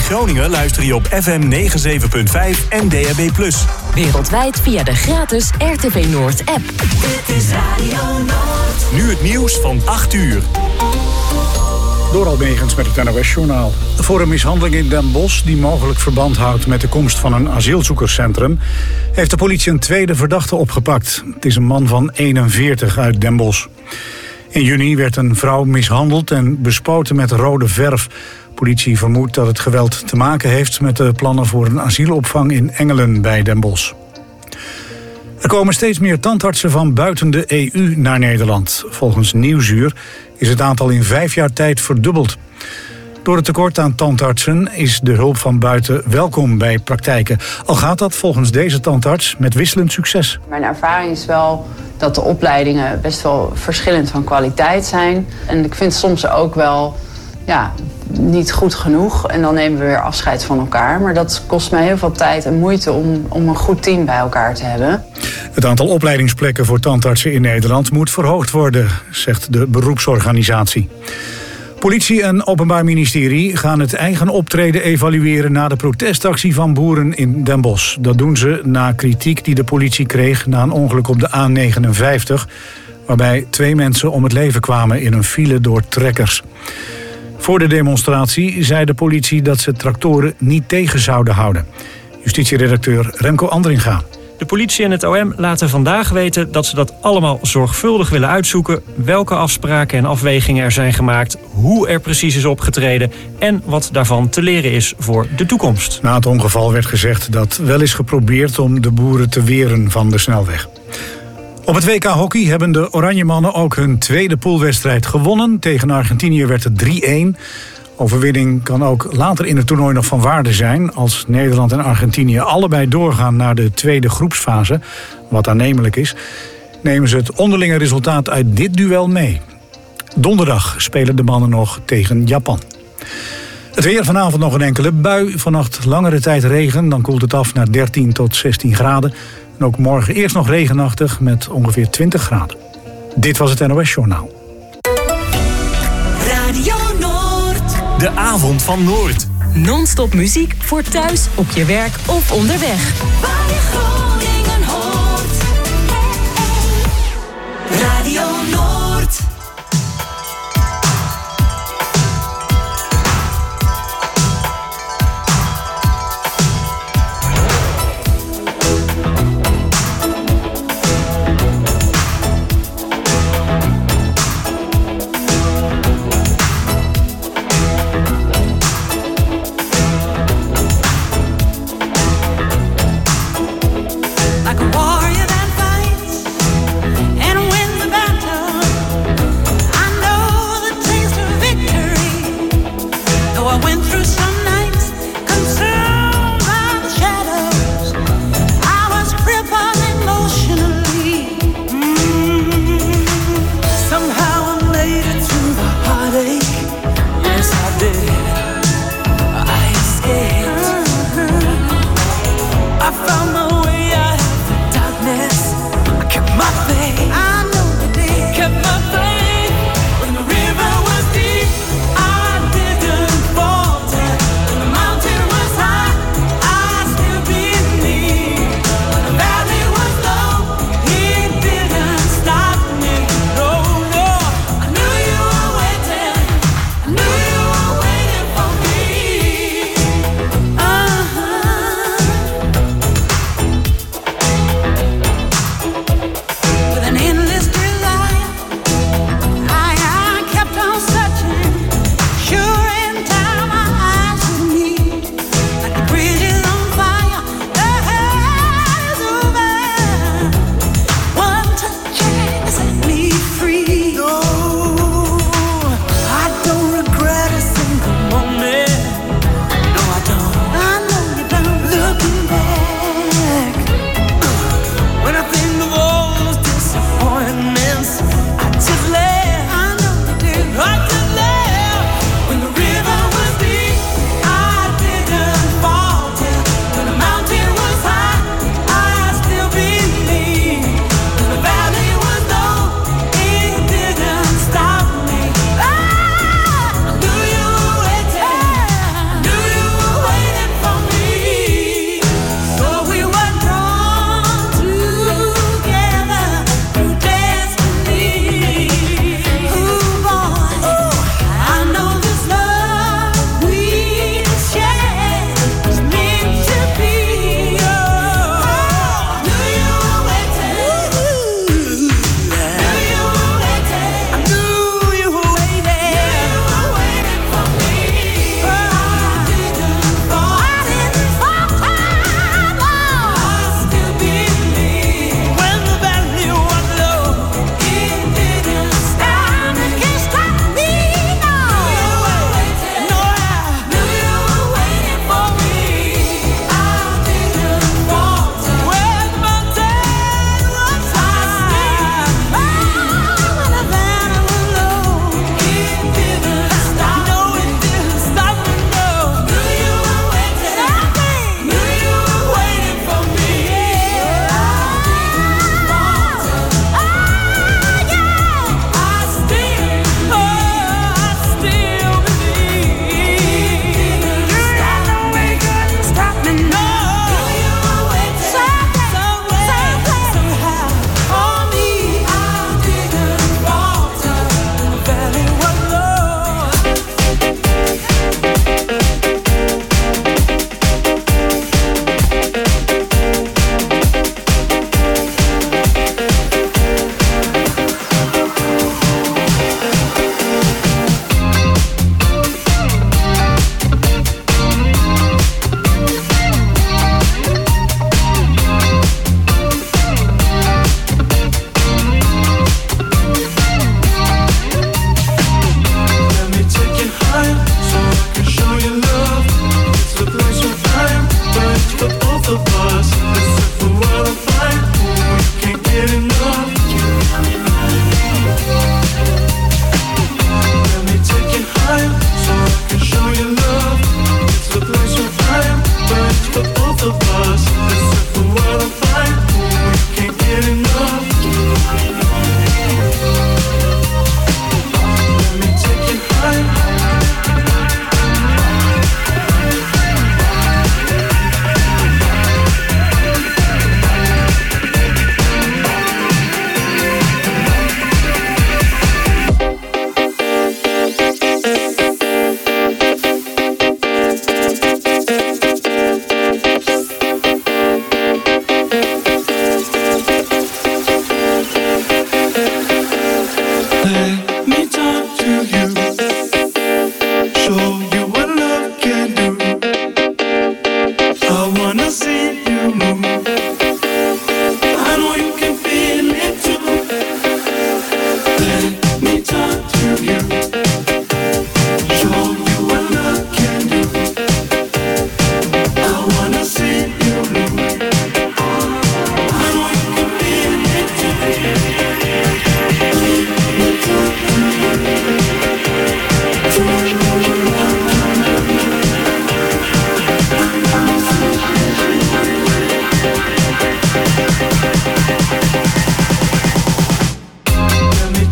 Groningen luister je op FM 97.5 en DAB+. Wereldwijd via de gratis RTV Noord app. Dit is Radio Noord. Nu het nieuws van 8 uur. Door Almegens met het NOS-journaal. Voor een mishandeling in Den Bosch, die mogelijk verband houdt met de komst van een asielzoekerscentrum, heeft de politie een tweede verdachte opgepakt. Het is een man van 41 uit Den Bosch. In juni werd een vrouw mishandeld en bespoten met rode verf. Politie vermoedt dat het geweld te maken heeft met de plannen voor een asielopvang in Engelen bij Den Bosch. Er komen steeds meer tandartsen van buiten de EU naar Nederland. Volgens Nieuwsuur is het aantal in 5 jaar tijd verdubbeld. Door het tekort aan tandartsen is de hulp van buiten welkom bij praktijken. Al gaat dat volgens deze tandarts met wisselend succes. Mijn ervaring is wel dat de opleidingen best wel verschillend van kwaliteit zijn. En ik vind soms ook wel niet goed genoeg. En dan nemen we weer afscheid van elkaar. Maar dat kost mij heel veel tijd en moeite om een goed team bij elkaar te hebben. Het aantal opleidingsplekken voor tandartsen in Nederland moet verhoogd worden, zegt de beroepsorganisatie. Politie en Openbaar Ministerie gaan het eigen optreden evalueren na de protestactie van boeren in Den Bosch. Dat doen ze na kritiek die de politie kreeg na een ongeluk op de A59, waarbij 2 mensen om het leven kwamen in een file door trekkers. Voor de demonstratie zei de politie dat ze tractoren niet tegen zouden houden. Justitieredacteur Remco Andringa. De politie en het OM laten vandaag weten dat ze dat allemaal zorgvuldig willen uitzoeken, welke afspraken en afwegingen er zijn gemaakt, hoe er precies is opgetreden en wat daarvan te leren is voor de toekomst. Na het ongeval werd gezegd dat wel is geprobeerd om de boeren te weren van de snelweg. Op het WK Hockey hebben de Oranjemannen ook hun tweede poolwedstrijd gewonnen. Tegen Argentinië werd het 3-1. Overwinning kan ook later in het toernooi nog van waarde zijn. Als Nederland en Argentinië allebei doorgaan naar de tweede groepsfase, wat aannemelijk is, nemen ze het onderlinge resultaat uit dit duel mee. Donderdag spelen de mannen nog tegen Japan. Het weer, vanavond nog een enkele bui. Vannacht langere tijd regen, dan koelt het af naar 13 tot 16 graden. En ook morgen eerst nog regenachtig met ongeveer 20 graden. Dit was het NOS Journaal. Radio Noord. De avond van Noord. Non-stop muziek voor thuis, op je werk of onderweg. Waar je Groningen hoort. Radio Noord.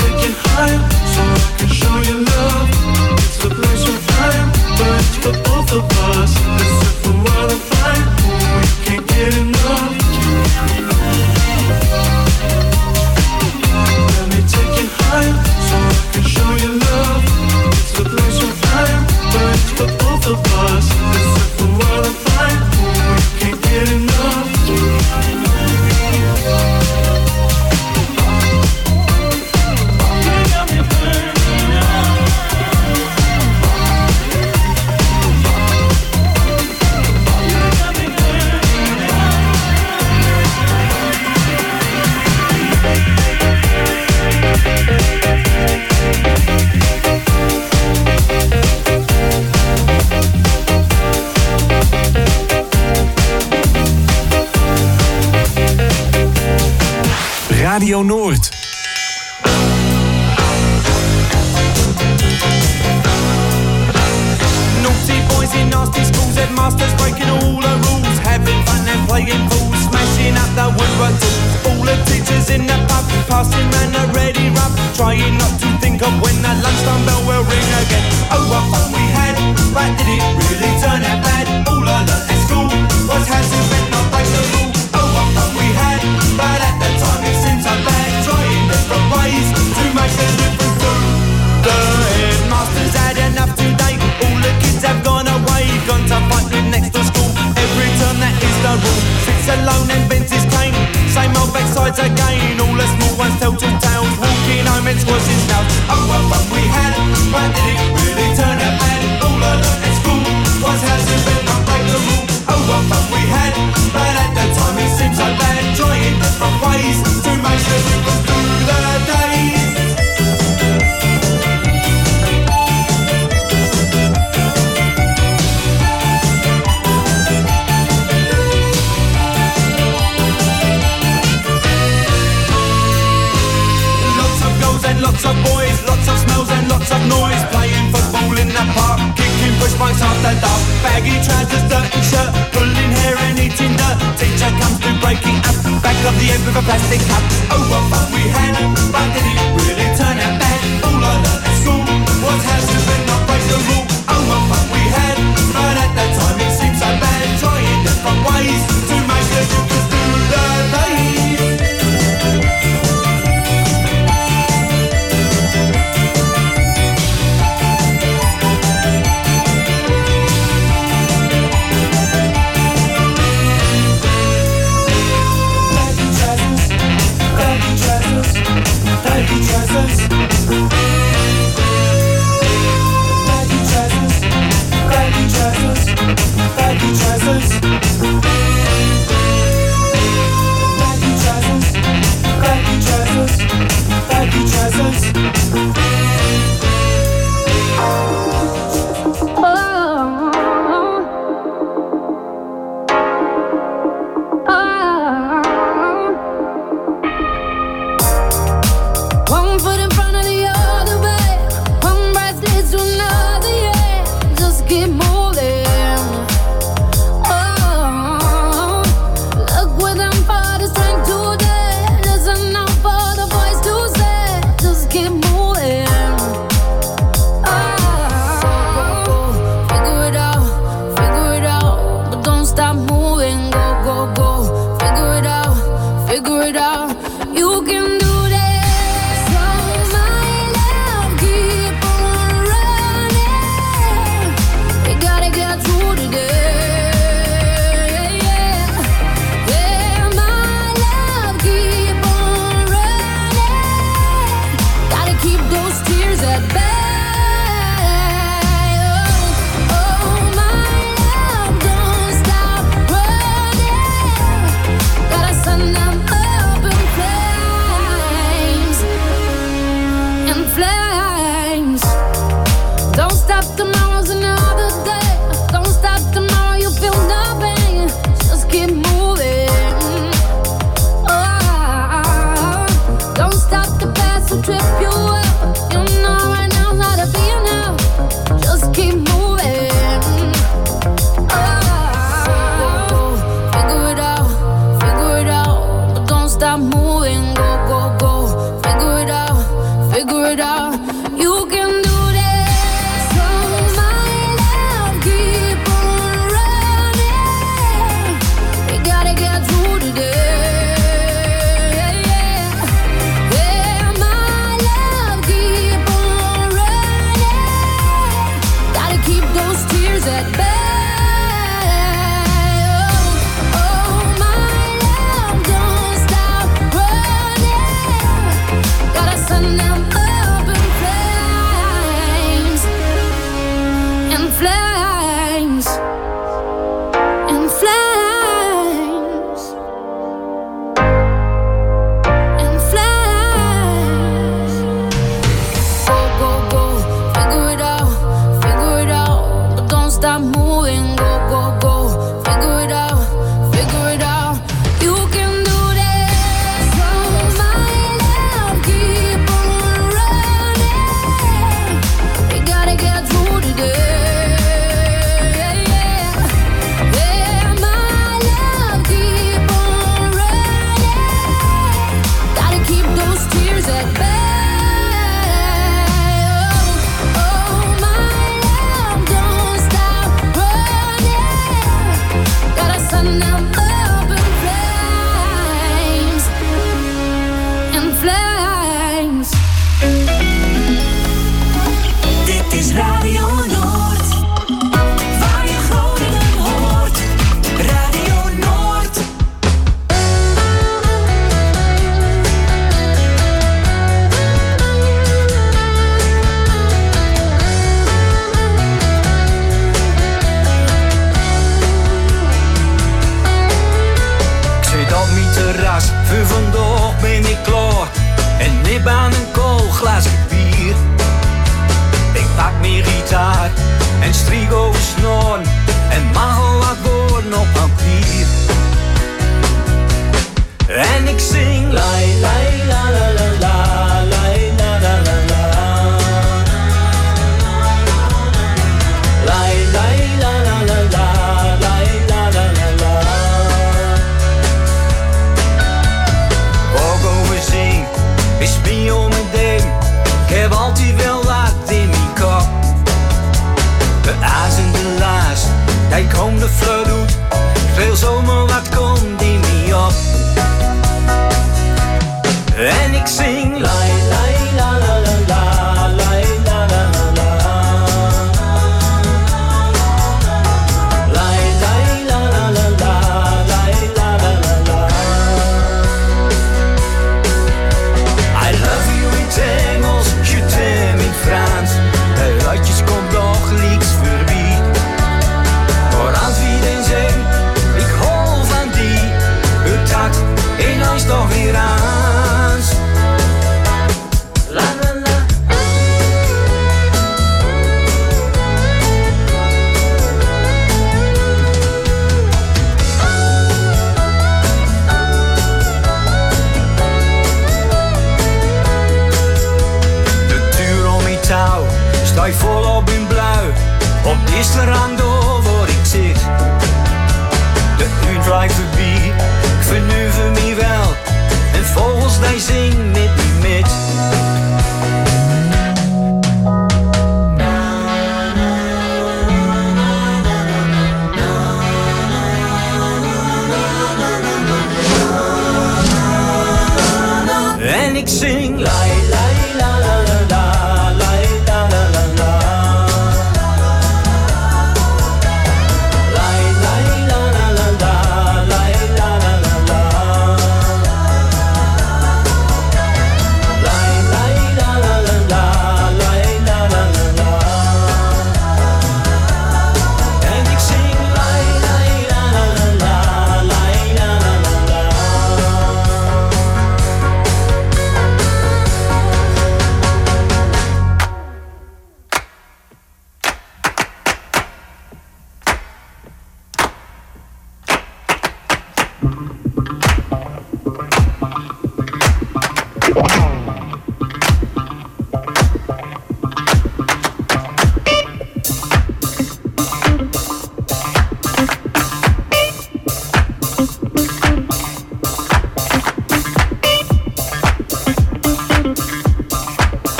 Radio Noord. Naughty boys in nasty schools, headmasters breaking all the rules, having fun and playing fools, smashing up the woodwork tools. All the teachers in the pub, passing round a ready rub, trying not to think of when the lunchtime bell will ring again. Oh, what fun we had, but did it really turn out bad? All I learnt at school was how to bend, not break the rule. Oh, what fun we had, but at the time it seemed so bad, trying different ways to make a difference too. The headmaster's had enough today, all the kids have gone away, gone to fight with next door school. Every term that is the rule, sits alone and bends his cane, same old backsides again. All the small ones tell two tales, walking home and squashing nails. Oh, what fun we had, but did it really turn out bad? All I learnt at school was how to bend, not break the rule. Oh, what fun we had, but at the time it seemed so bad, trying different ways to make a difference through the days. Lots of boys, lots of smells and lots of noise, playing football in the park, kicking push bikes after dark, baggy trousers, dirty shirt, pulling hair and eating dirt. Teacher comes to breaking up, back of the end with a plastic cup. Oh, what fun we had, but did it really turn out bad? All I learnt at school was how to bend, not break the rule. Oh, what fun we had, but at that time it seemed so bad, trying different ways to make a difference through the days. Trip you up, you know right now it out. You can do that. So my love, keep on running. We gotta get through today. Yeah, my love, keep on running. Gotta keep those tears at bay.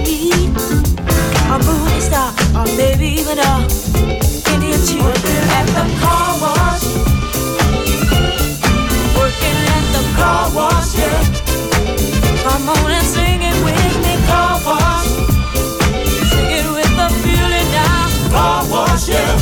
lead, a movie star, or maybe even a Indian chief. Working at the car wash, working at the car wash, yeah. Come on and sing it with me, car wash. Sing it with the feeling now, car wash, yeah.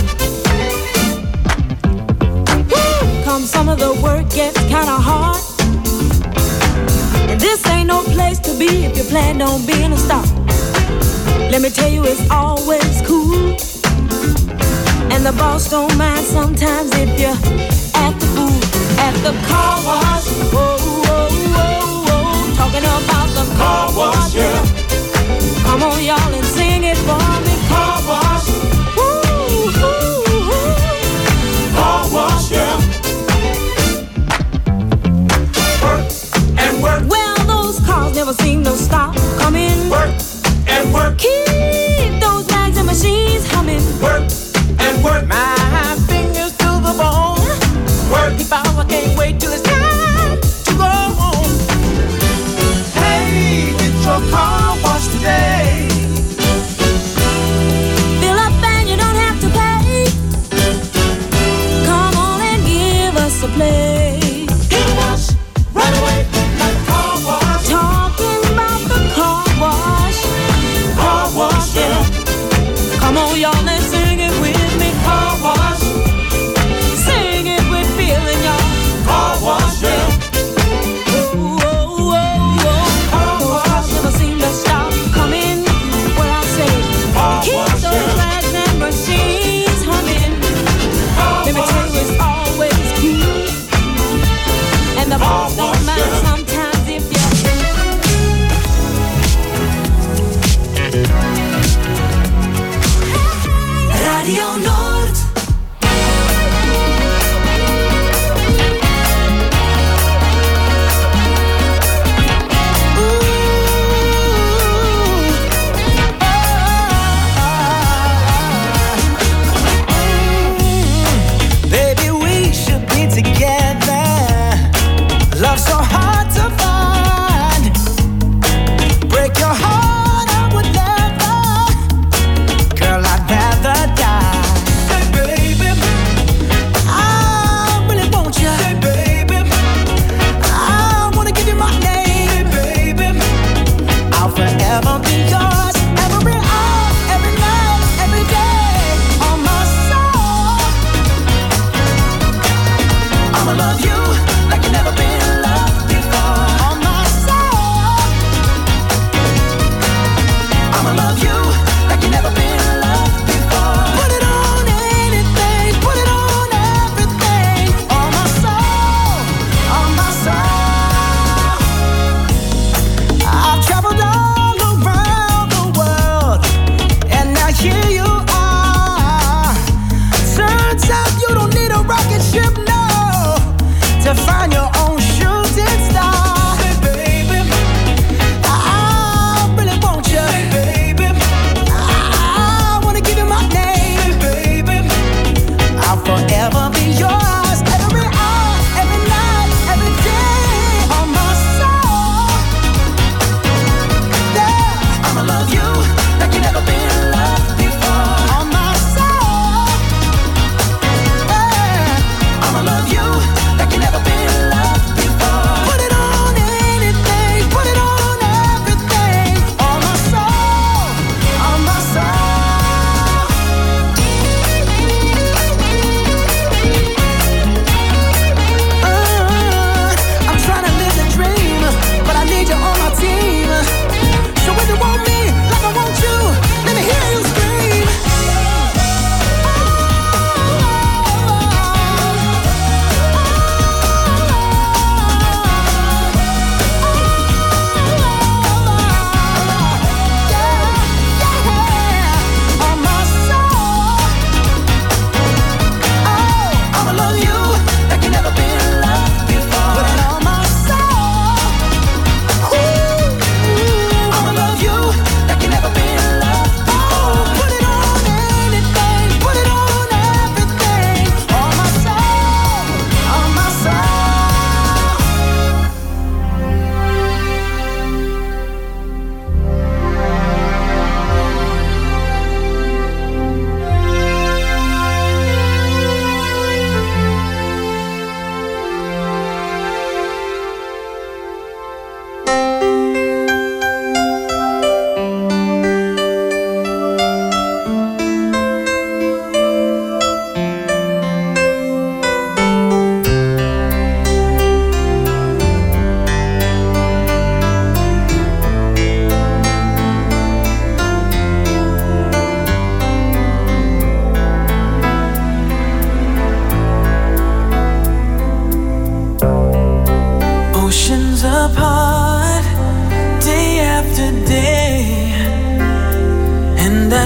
Woo! Come some of the work gets kinda hard, and this ain't no place to be if you plan on being a star. Let me tell you, it's always cool, and the boss don't mind sometimes if you act the fool at the car wash. Whoa, whoa, whoa, whoa, talking about the car wash, yeah. Come on, y'all, and sing it for me, car wash. Woo, woo, woo. Car wash, yeah. Work and work. Well, those cars never seem to stop coming. Work and work. Keep those bags and machines humming. Work and work. My fingers to the bone. Work. If I can't wait till it's time to go home. Hey, get your car washed today. Fill up and you don't have to pay. Come on and give us a play. Car wash, right away, like car wash. Talking about the car wash. Car wash, yeah. Come on, y'all, and sing it with me. Car wash. Sing it with feeling, y'all. Car wash, yeah. Oh, oh, oh, oh. Those cars never seem to stop coming.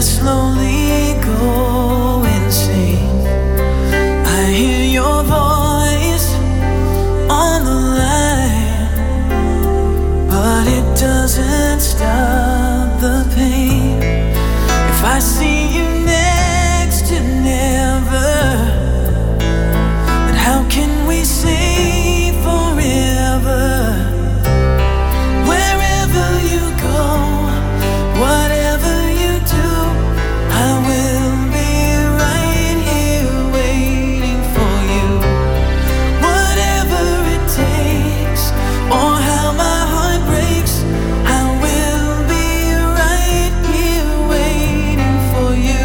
slowly go insane. I hear your voice on the line, but it doesn't stop the pain. If I see you next to never, then how can we say forever? Wherever you go, whatever you do, I will be right here waiting for you. Whatever it takes, or how my heart breaks, I will be right here waiting for you.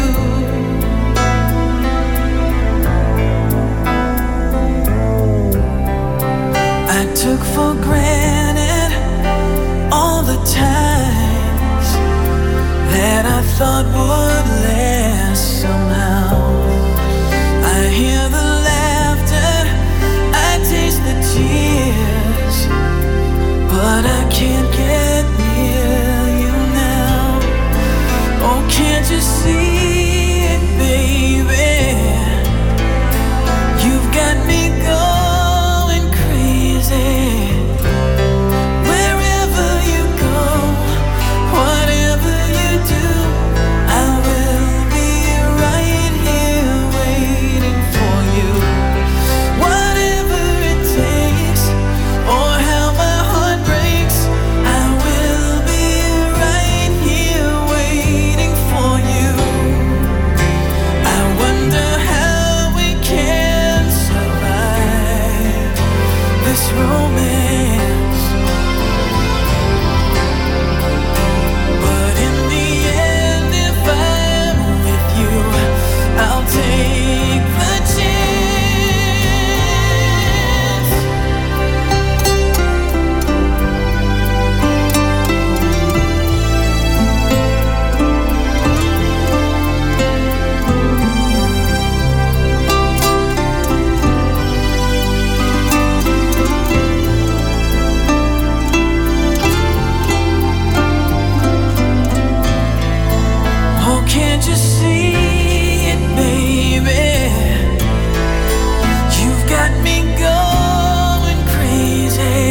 I took for granted all the times that I thought would last somehow. I hear the laughter, I taste the tears, but I can't get near you now. Oh, can't you see it, baby? You've got me going crazy. Wherever you go, whatever you do, I will be right here waiting for you. Whatever it takes, or how my heart breaks, I will be right here waiting for you. I wonder how we can survive this romance. But in the end, if I'm with you, I'll take the chance. Oh, can't you see it, baby? You've got me going crazy.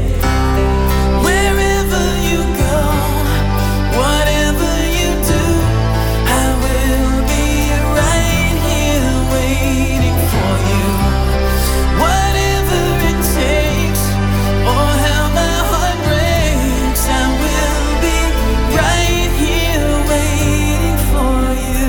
Wherever you go, whatever you do, I will be right here waiting for you. Whatever it takes, or how my heart breaks, I will be right here waiting for you.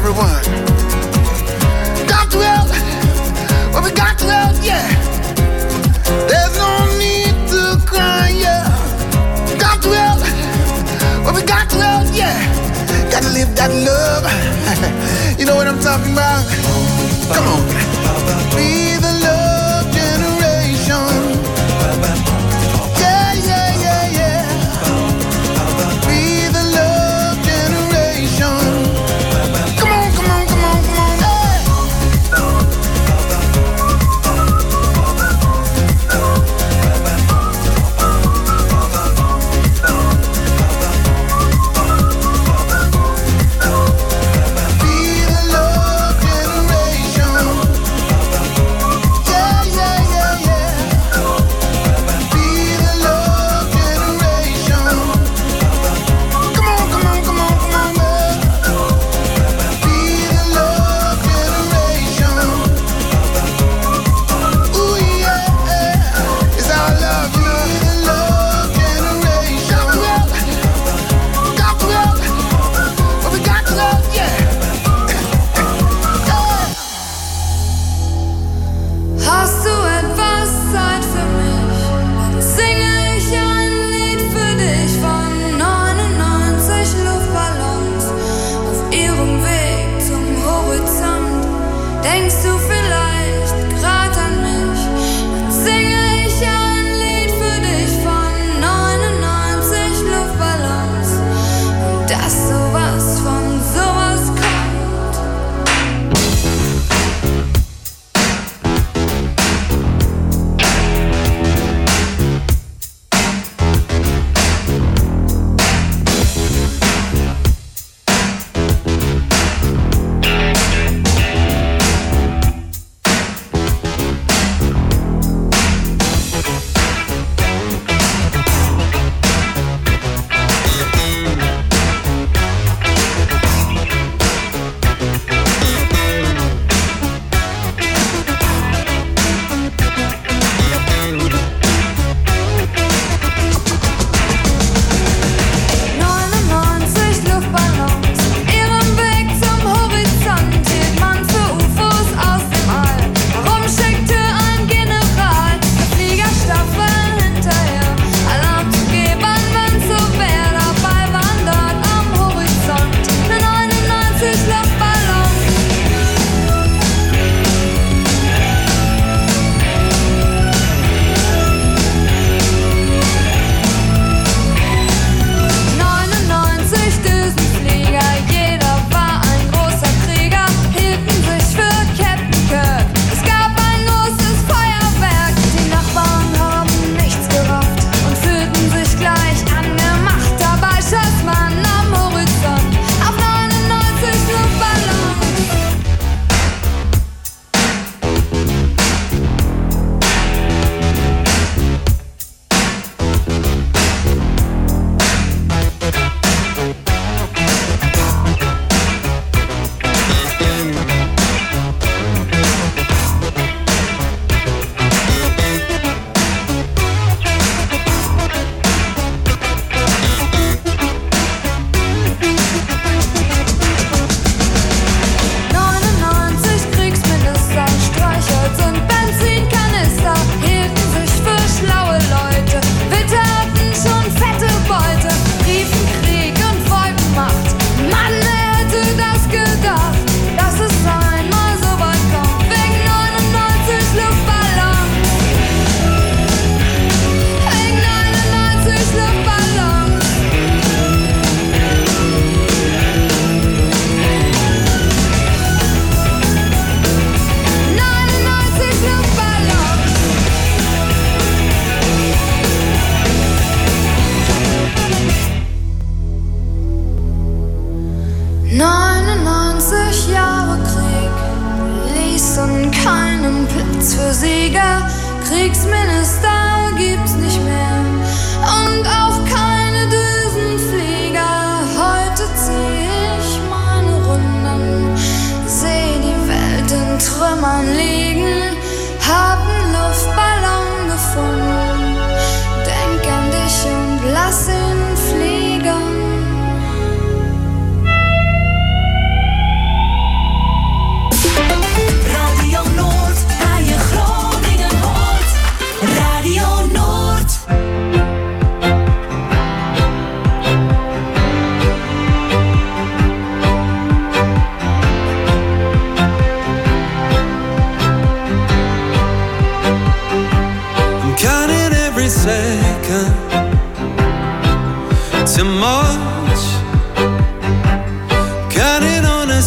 everyone. Got to help, well, we got to help, yeah. There's no need to cry, yeah. Got to help, well, we got to help, yeah. Gotta live that love. You know what I'm talking about? Come on. Be the love generation. Yeah, yeah, yeah, yeah. Be the love generation. Come on, come on, come on, come on. Kriegsminister gibt's nicht mehr und auch keine Düsenflieger. Heute zieh ich meine Runden, seh die Welt in Trümmern liegen, hab 'n Luftballon gefunden, denk an dich und lass ihn fliegen.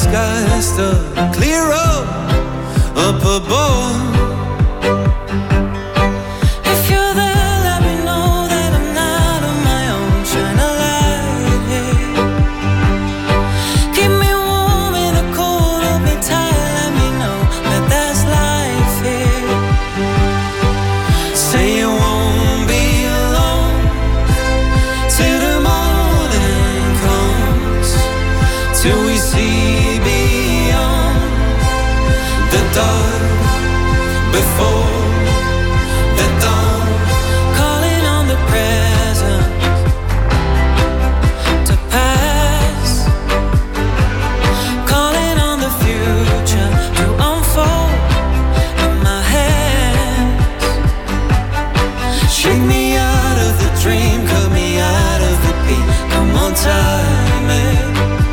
sky still clear up above. If you're there, let me know that I'm not on my own. Shine a light here. Keep me warm in the cold, hold me tight. Let me know that there's life here. Say you won't be alone till the morning comes, till we see beyond the dark before the dawn. Calling on the present to pass, calling on the future to unfold in my hands. Shake me out of the dream, cut me out of the beat. Come on, time it.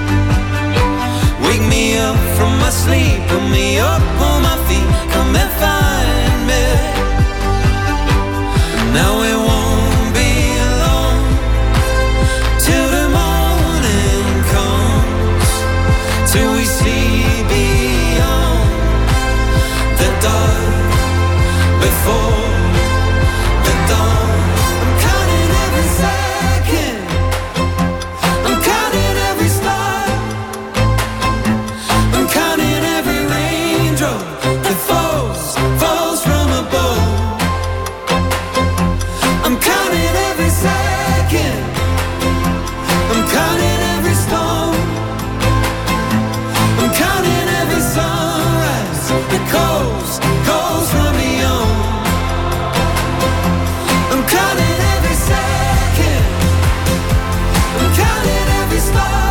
Wake me up from my sleep, put me up on my feet. Come and find me. Now we won't be alone till the morning comes, till we see beyond the dark before the dawn. I'm counting every second, I'm counting every star, I'm counting every raindrop that falls from above. I'm counting every second, I'm counting every storm, I'm counting every sunrise that goes from beyond. I'm counting every second, I'm counting every star,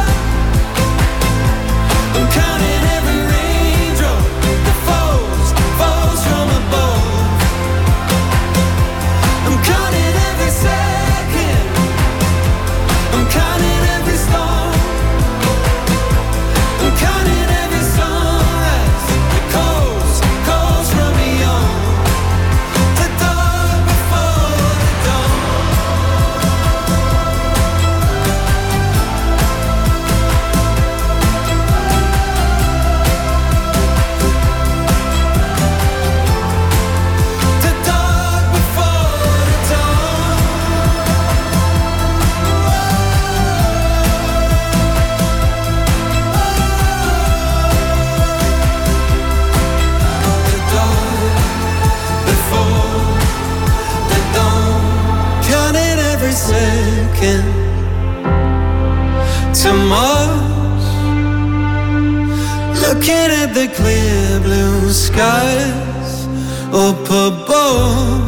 I'm counting every raindrop that falls from above. I'm counting every second, I'm counting every storm, I'm counting every sunrise that goes from beyond the dark before the dawn. The dark before the dawn. The dark before the dawn. Counting every second to Mars, looking at the clear blue skies up above.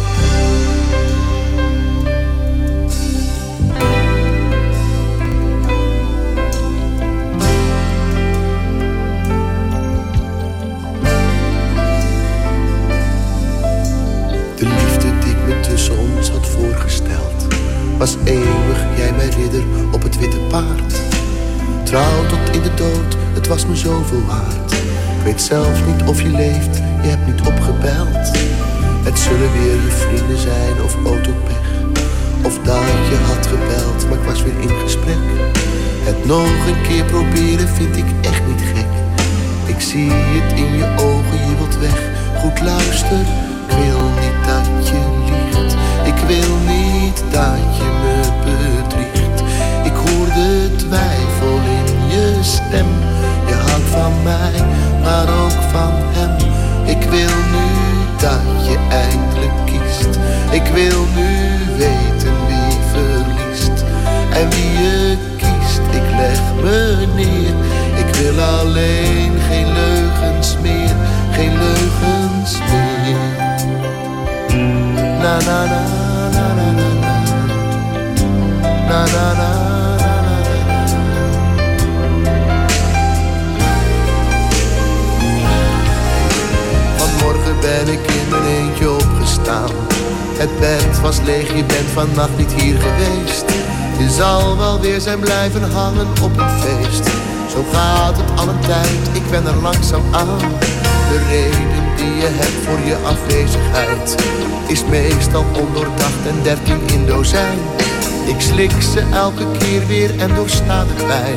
De liefde die ik me tussen ons had voorgesteld was eeuwig, jij mijn ridder op het witte paard. Trouw tot in de dood, het was me zoveel waard. Ik weet zelf niet of je leeft, je hebt niet opgebeld. Het zullen weer je vrienden zijn of autopech, of dat je had gebeld, maar ik was weer in gesprek. Het nog een keer proberen vind ik echt niet gek. Ik zie het in je ogen, je wilt weg. Goed luister, ik wil niet dat je liegt. Ik wil niet dat je me bedriegt. Ik hoor de twijfel in je stem. Je houdt van mij, maar ook van hem. Ik wil nu dat je eindelijk kiest. Ik wil nu weten wie verliest. En wie je kiest, ik leg me neer. Ik wil alleen geen leugens meer. Geen leugens meer. Na na na na na na na. Na na na. Vanmorgen ben ik in mijn eentje opgestaan. Het bed was leeg, je bent vannacht niet hier geweest. Je zal wel weer zijn blijven hangen op een feest. Zo gaat het al een tijd, ik ben er langzaam aan. De reden die je hebt voor je afwezigheid is meestal ondoordacht en 13 in dozijn. Ik slik ze elke keer weer en doorsta de pijn.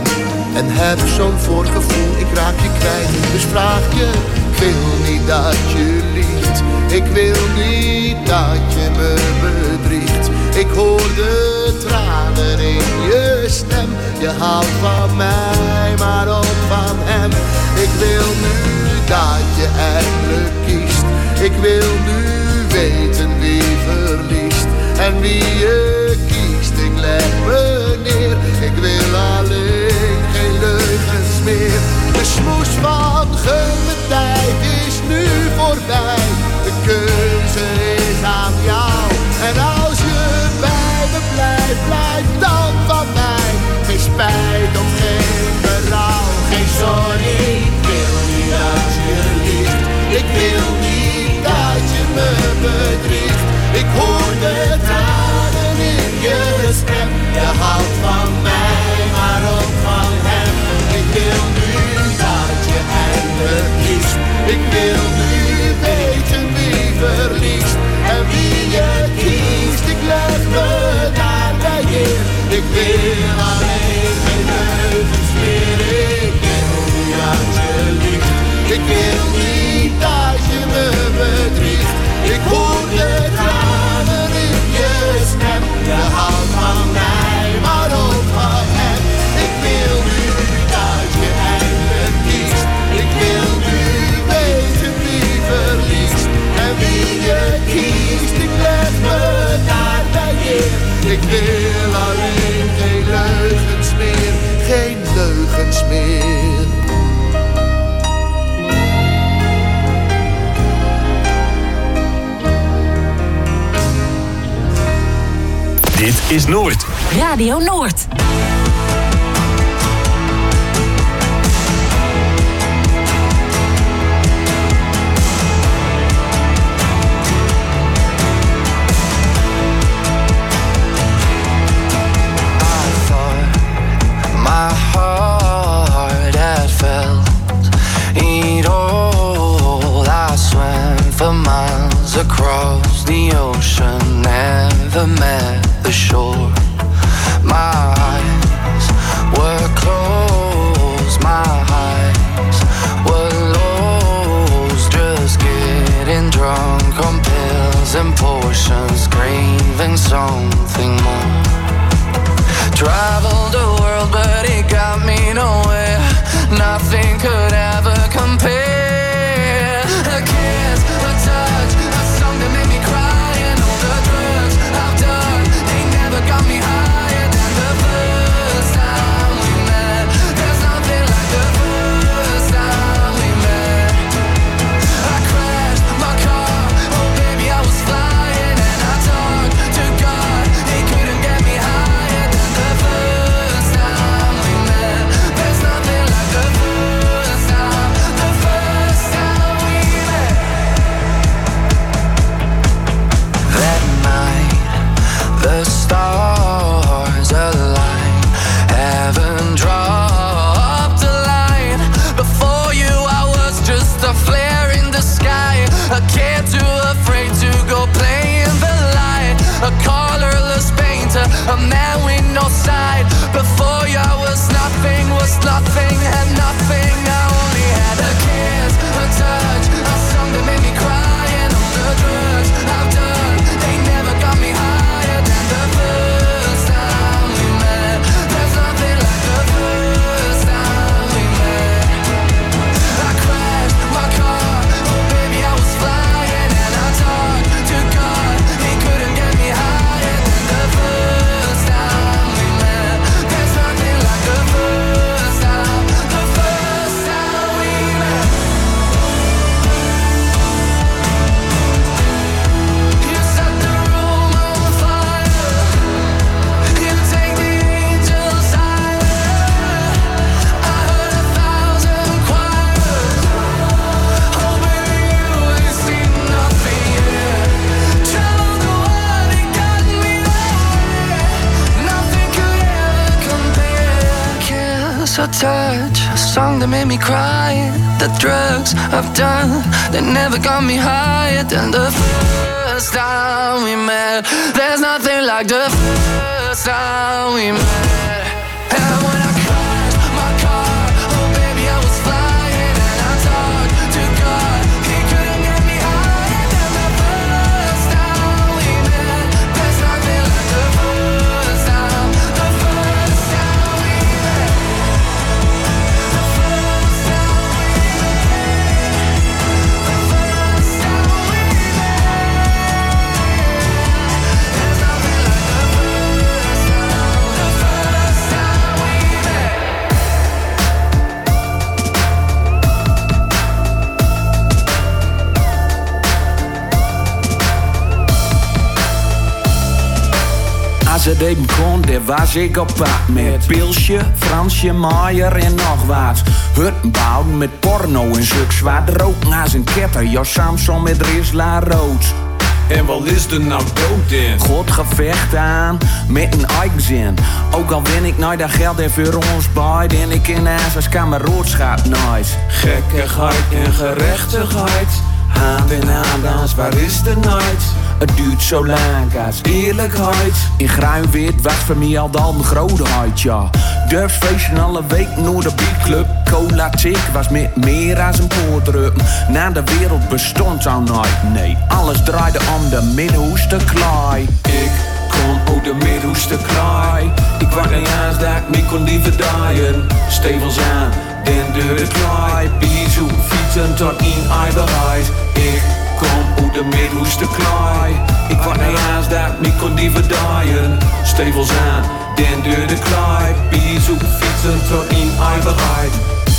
En heb zo'n voorgevoel, ik raak je kwijt. Dus vraag je, ik wil niet dat je liegt. Ik wil niet dat je me bedriegt. Ik hoor de tranen in je stem. Je houdt van mij, maar ook van hem. Ik wil nu dat je eindelijk kiest. Ik wil nu weten wie verliest. En wie je kiest, ik leg me neer. Ik wil alleen geen leugens meer. De smoes van gun me tijd is nu voorbij. De keuze is aan jou. En als je bij me blijft, blijf dan van mij. Geen spijt of geen berouw, geen sorry. Ik wil niet dat je liegt. Ik wil niet dat je me bedriegt. Ik hoor de tranen in je stem. Je houdt van mij, maar ook van hem. Ik wil nu dat je eindelijk kiest. Ik wil nu weten wie verliest. En wie je kiest, ik leg me daarbij neer. Ik wil alleen geen leugens meer. Ik wil niet dat je liegt. Ik wil niet dat je me bedriegt. Ik hoor de tranen in je stem. Je houdt van mij, maar ook van hem. Ik wil nu dat je eindelijk kiest. Ik wil nu weten wie verliest. En wie je kiest, ik leg me daarbij neer. Ik wil alleen geen leugens meer. Geen leugens meer. Dit is Noord. Radio Noord. My heart had felt it all. I swam for miles across the ocean, never met the shore. My eyes were closed, my eyes were lost, just getting drunk on pills and potions, craving something more. Traveled the world, but it got me nowhere. Nothing could ever compare. A kiss, a touch, a song that made me cry, and all the drugs I've done, they never got me higher than the first time we met. There's nothing like the first time we met. I crashed my car, oh baby I was flying, and I talked to God, he couldn't get me higher than the first time we met. There's nothing like the first time we met. That night, the stars align, heaven dropped a line. Before you I was just a flare in the sky, a kid too afraid to go play in the light, a colorless painter, a man with no side. Before you I was nothing, had nothing. I only had a kiss, a touch, a song that made me cry, and all the drugs I've done, they never got me higher than the first time we met. There's nothing like the first time we met. I crashed my car, oh baby I was flying, and I talked to God, he couldn't get me higher than the first time we met. There's nothing like the first time we met. You set the room on fire, you take the angels higher. I heard 1,000 choirs, oh baby you ain't seen nothing yet. Traveled the world, it got me there. Nothing could ever compare. Kiss or touch, a song that made me cry. The drugs I've done, they never got me higher than the first time we met. There's nothing like the first time we met. And when I crashed my car, Als het even kon, daar was ik op pad. Met Pilsje, Fransje, Maier en nog wat. Hutten bouwen met porno en zulk zwaar rook. Als een ketter, jouw Samson met Rizla rood. En wat is er nou dood in? God gevecht aan, met een eigen zin. Ook al win ik nooit dat geld en voor ons beide. En ik in huis als kameroodschap nice. Gekkigheid en gerechtigheid. Hand in hand, dans, waar is de night? Het duurt zo lang als eerlijkheid. In gruin-wit was voor mij al dan een grootheid, ja. Durfsfeesten alle week naar de beatclub. Cola Tick was met meer als een poortrup. Na de wereld bestond zo nooit, nee. Alles draaide om de Middenhoeste klaai. Ik kom uit de Middenhoeste klaai. Ik wacht niet eens dat ik me kon die verdaaien. Stevels aan, den deur de klaai. Bijzoek, fietsen tot in eiberheid. Ik kom uit de Middenhoeste klaai. Ik wacht niet eens dat ik me kon die verdaaien. Stevels aan, den deur de klaai. Bijzoek, fietsen tot in eiberheid.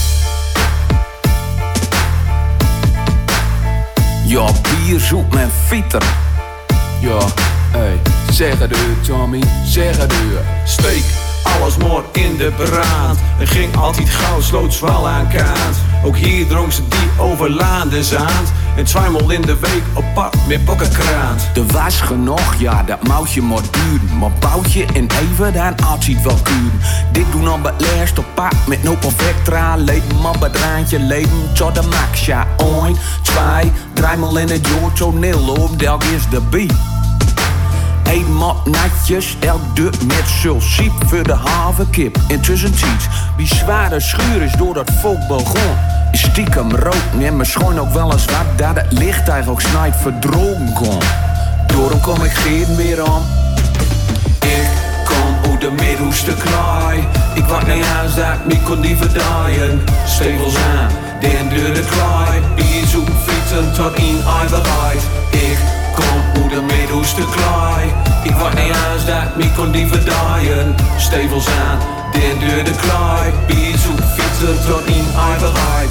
Ja, bier zoekt mijn fietser. Ja, hey, zeg het u, Tommy, zeg het u. Steek alles maar in de brand. Er ging altijd gauw, sloot zwal aan kant. Ook hier dronk ze die overlaande zaand. En tweemaal in de week op pad met bokkenkraant. Er was genoeg, ja, dat moutje moet duren. Maar boutje en even dan altijd wel kuren. Dit doen op het eerst op pad met no perfectra. Leven op het randje, leven tot de max. Ja, 1, 2, 3 maal in het jaar toneel op, delk is de beat. Eenmaal natjes, elk dut met sulciep voor de havenkip. Intussen iets, wie zware schuur is door dat volk begon. Stiekem roken en misschien ook wel eens wat dat het licht eigenlijk snijdt verdronken kon. Daarom kom ik geen meer om. Ik kom uit de Middenhoeste klaai. Ik wacht niet eens dat ik me kon die verdaaien. Stevels aan, den deur de klaai. Bijzoek, fietsen tot in eiberheid. Ik kom uit de Middenhoeste klaai. Ik wacht niet eens dat ik me kon die verdaaien. Stevels aan, den deur de klaai. Bijzoek, fietsen tot in eiberheid.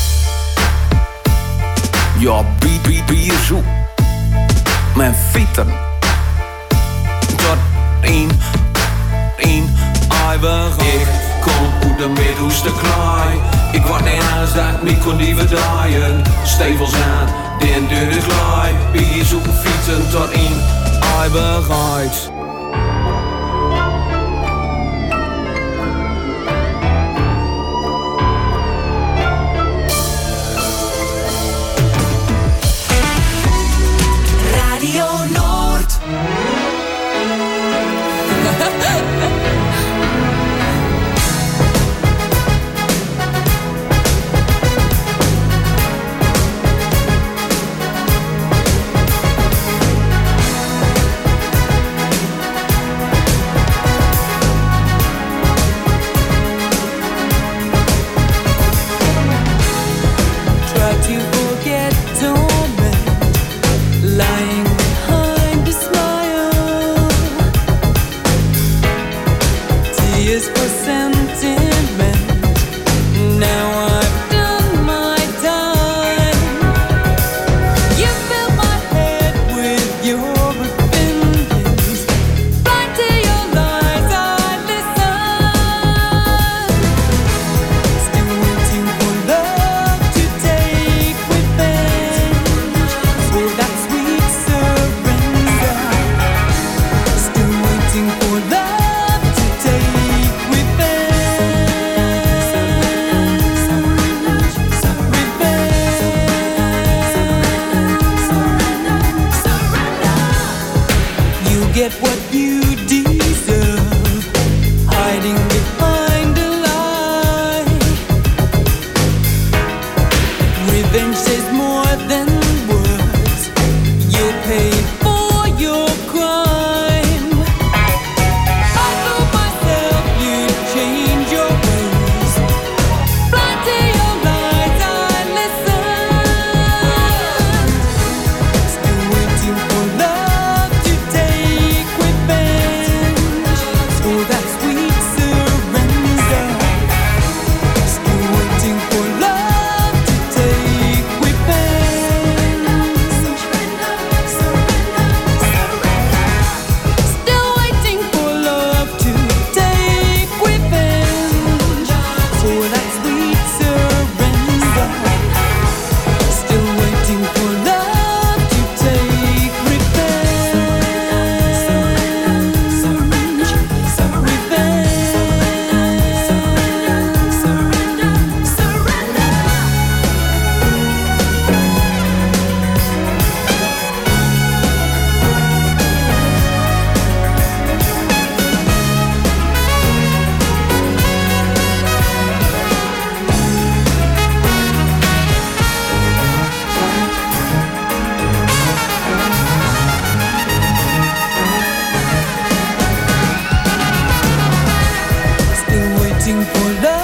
Ja, bier zoek mijn fietser tot in eiberheid. Ik kom uit de Middenhoeste klaai. Ik wacht niet eens dat ik me kon die verdaaien. Stevels aan, den deur de klaai. Bijzoek, fietsen tot in eiberheid. Radio Noord. waiting for love.